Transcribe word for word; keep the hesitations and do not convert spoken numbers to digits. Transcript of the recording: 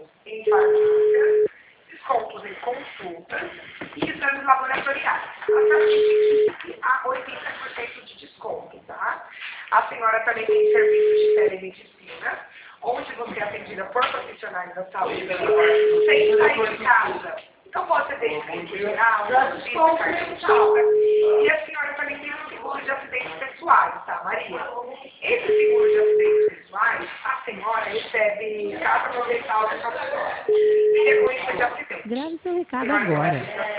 em farmácias, descontos em consultas e exames laboratoriais. Até a oitenta por cento de desconto, tá? A senhora também tem serviço de telemedicina, onde você é atendida por profissionais da saúde, sem sair de casa. Então pode ser desde geral, dentista, cardiologista. E a senhora também tem um seguro de acidentes pessoais, tá, Maria? Esse seguro de acidentes pessoais, a senhora recebe cada no total dessa senhora. Frequência de acidentes. Grave seu recado agora.